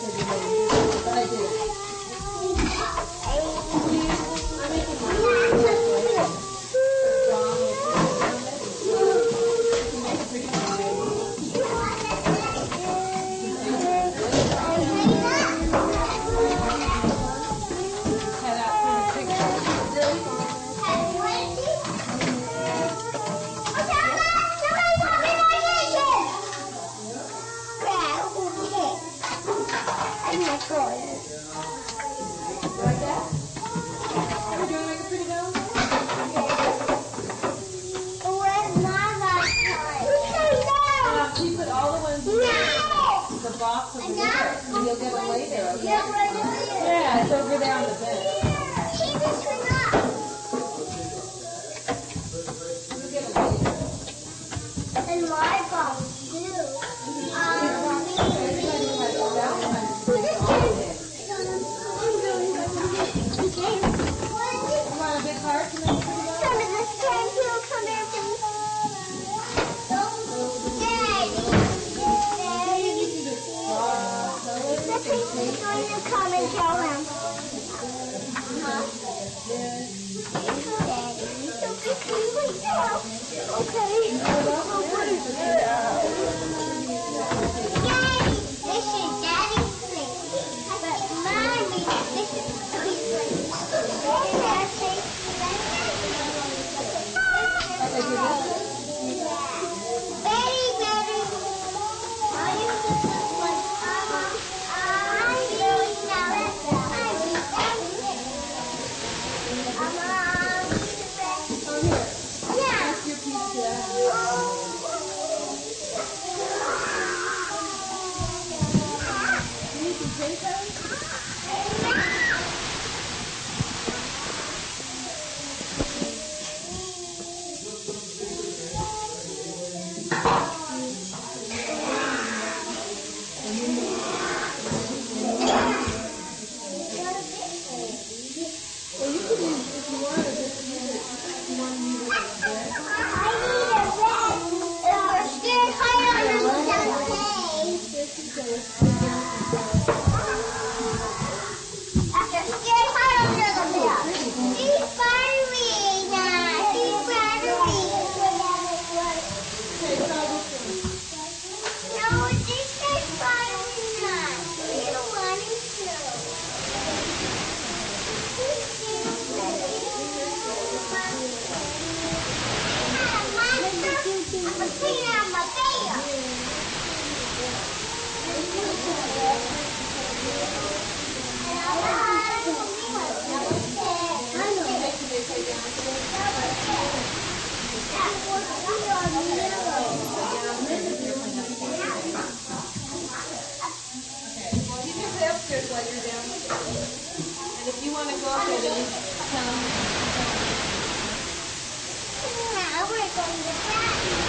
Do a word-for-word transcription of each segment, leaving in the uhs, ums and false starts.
Box over there. And you'll get away there, okay? Yeah, it's over there on the bed. You'll get away there. And my box too. Um, Everybody has that one. You want a big heart to make it pretty well? Come in this time too. Come here, please. He's going to come and tell him. Huh? Daddy, so big right now. Okay. Daddy, this is Daddy's place. But Mommy, this is Mommy's place. Very, very. While you're down. And if you want to go up there, then you tell them. Now we're going to practice.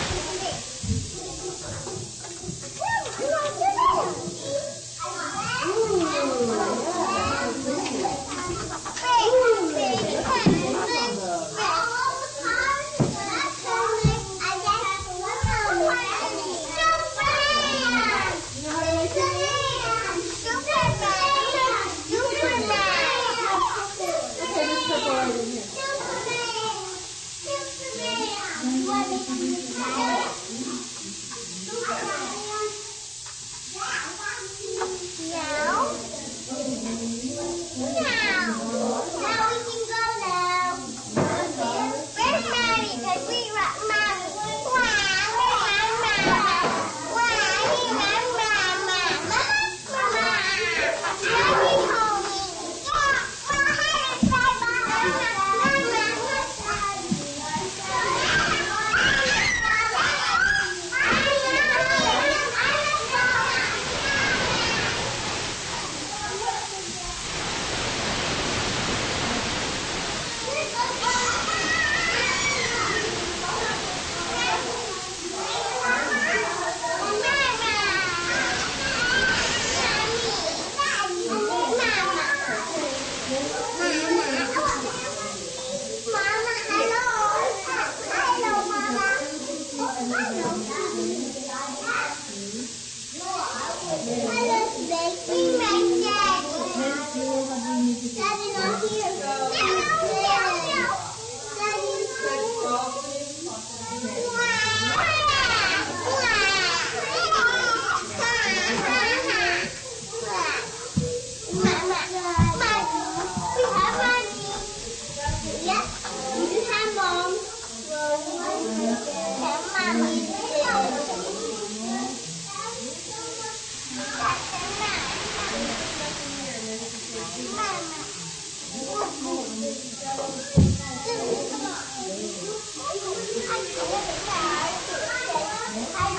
Hello, baby.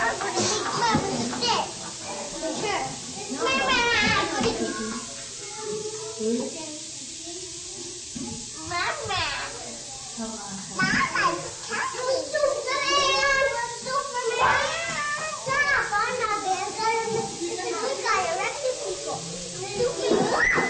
I'm gonna make Mama sick. Sure. Mama, I'm gonna Mama. Mama, can we Superman? Superman. Stop, I'm not there. It's a good guy arresting people. Superman.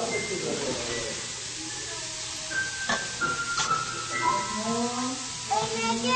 Yeah.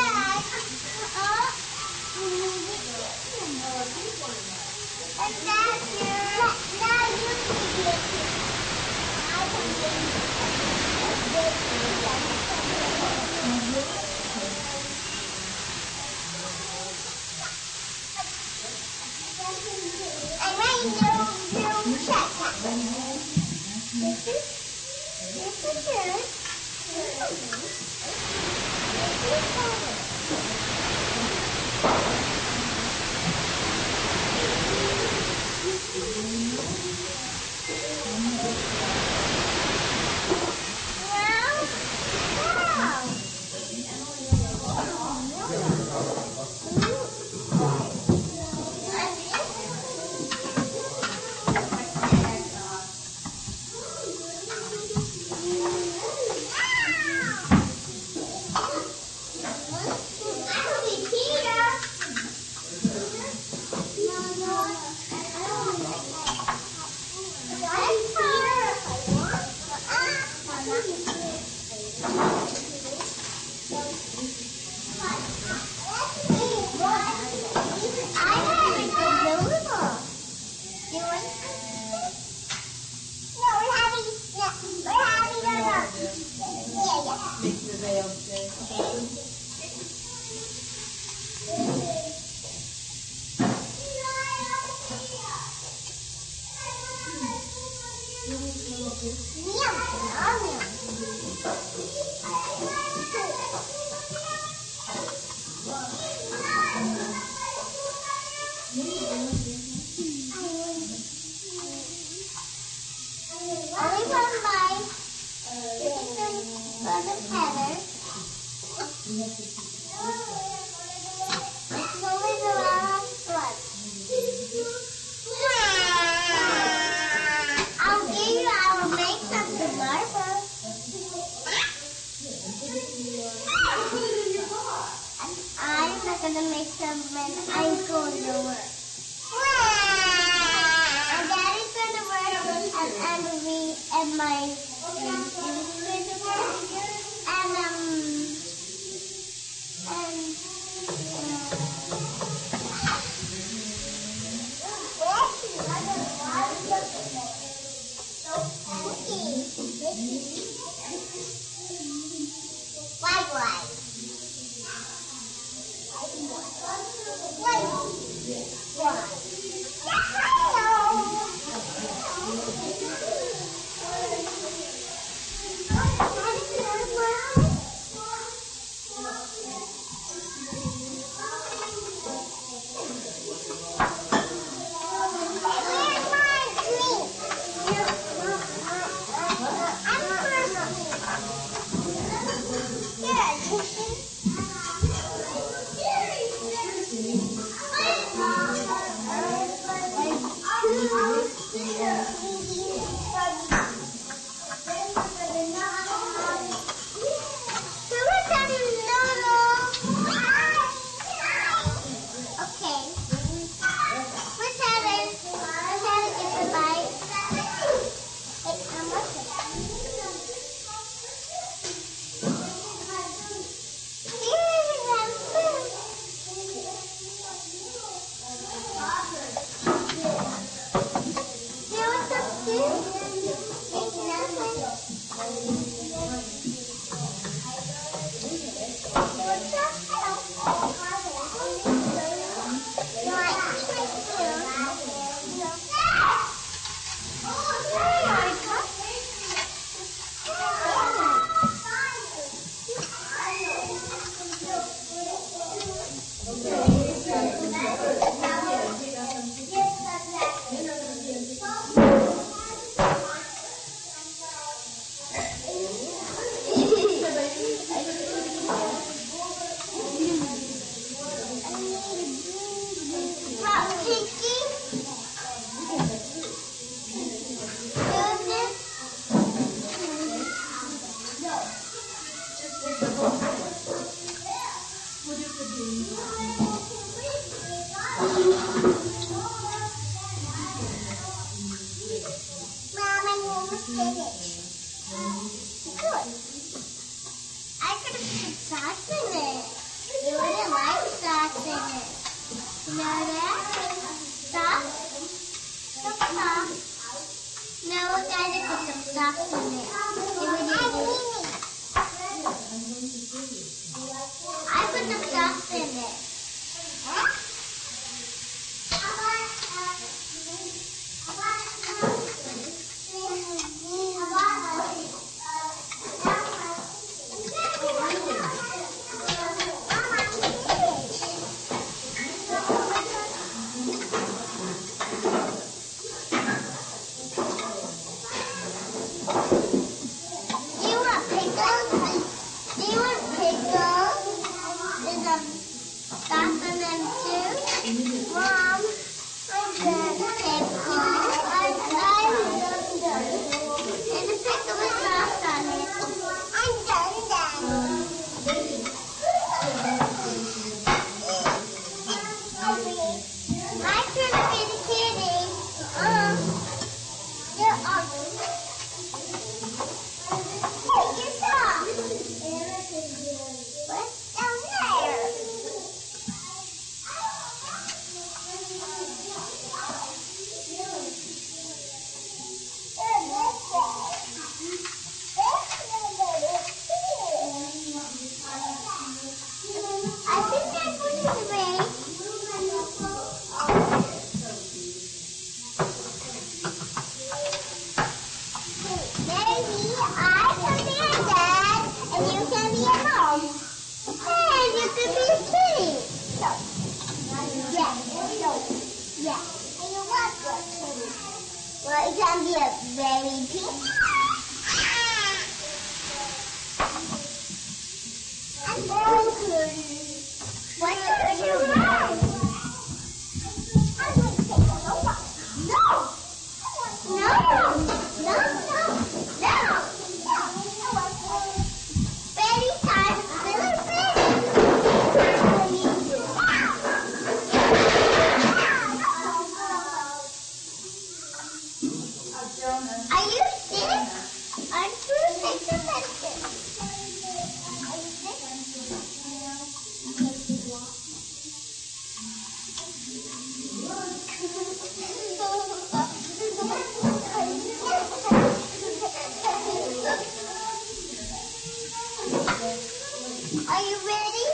gonna make some when I go to work. And Daddy's gonna work and, and we and my sister's gonna work and um and Why, why? Yeah. Stop. Stop, stop. Now we're going to put some stuff in it. I put some stuff in it. Well, it can be a very pink. And what are you wrong? I'm going to take a look. No! No! No, no, no! Very tired, really pretty. Are you sick? Aren't you sick or medicine? Are you sick? Are you ready?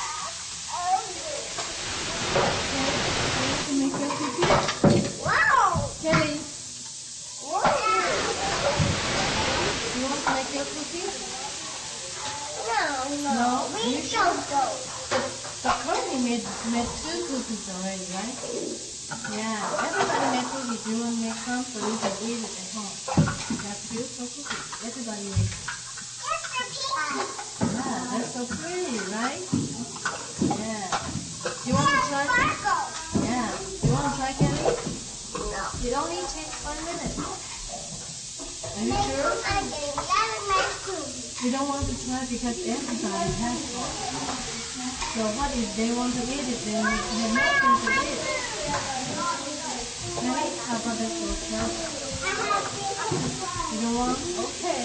Wow! No. We You don't go. But Courtney made, made two cookies already, right? Yeah. Everybody made cookies. You want to make some so you can eat it at home. That's beautiful cookies. Everybody makes it. Yeah, that's so pretty, right? Yeah. You want to try? Yeah. You want to try, Kelly? No. It only takes five minutes. Are you sure? You don't want to try because everybody has one. So what if they want to eat it, then they have nothing to eat. Kelly, how about that for yourself? You don't want? Okay.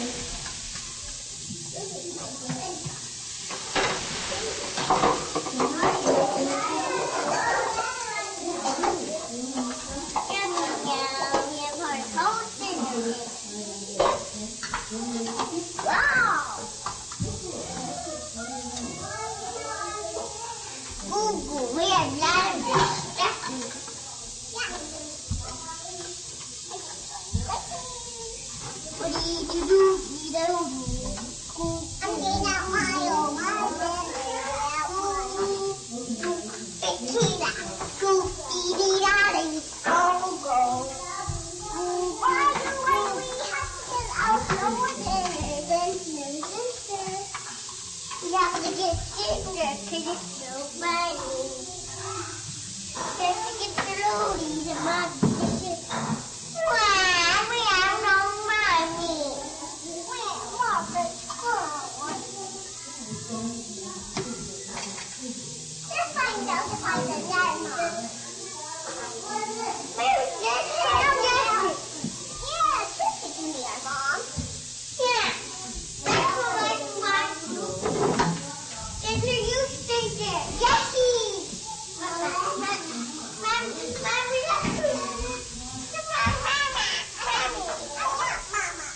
Wow! Google, we are not What do you do? You don't do. I'm getting out my own. Bettina, goofy, dee, daddy, go, go. Why do we have to get out of the sister? We have to get sister because it's so funny. We have to get the loadies and money. Wow, we have no money. We want the school. Let's find out if I can get mom. Where is this? Yeah, Trisha can be our mom. Yeah. That's what I want. Sister, you stay there. Jessie. Mom, Mom, Mom, we have to. Mama, Mama, Mommy. I want Mama.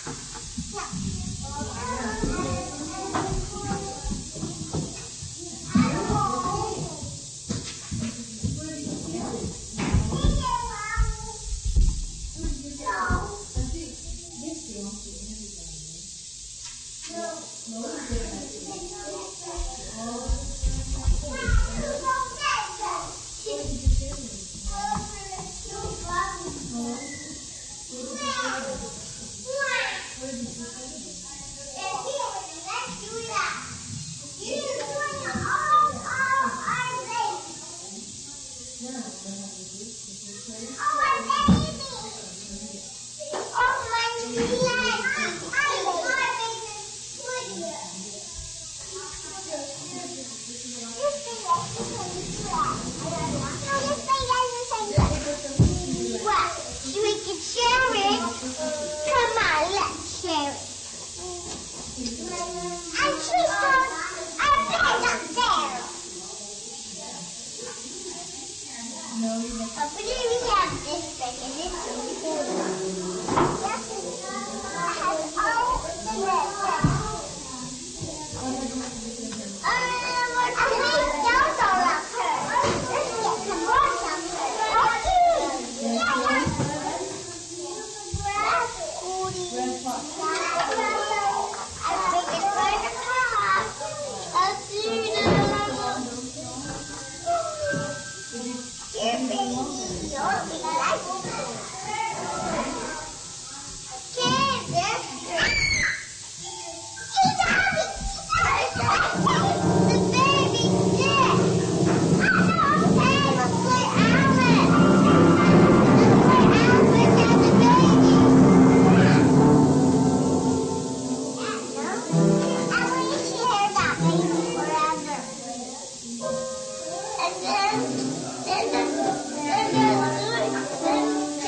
And then, then, then, then, then,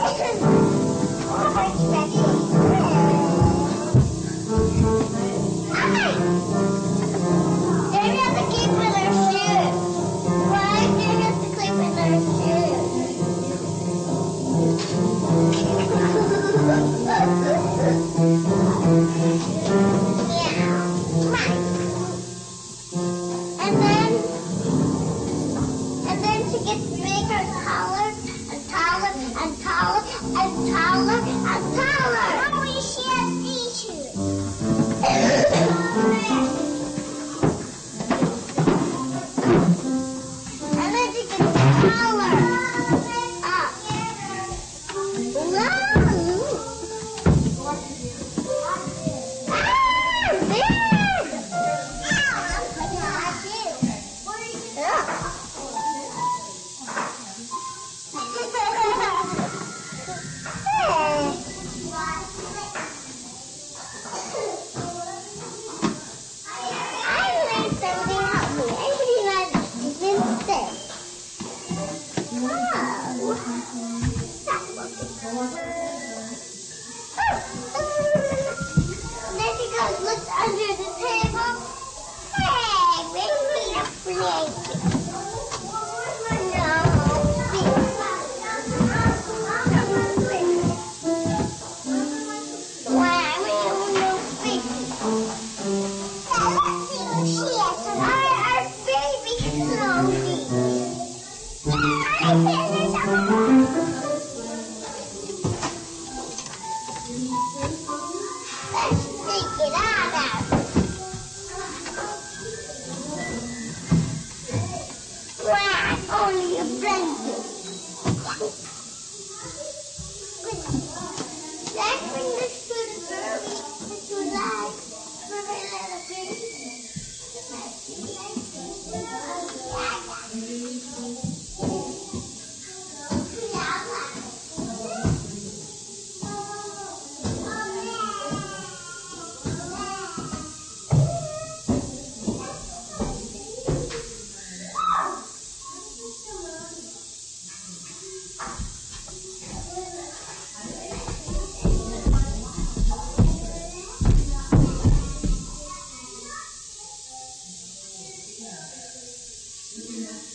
Yeah.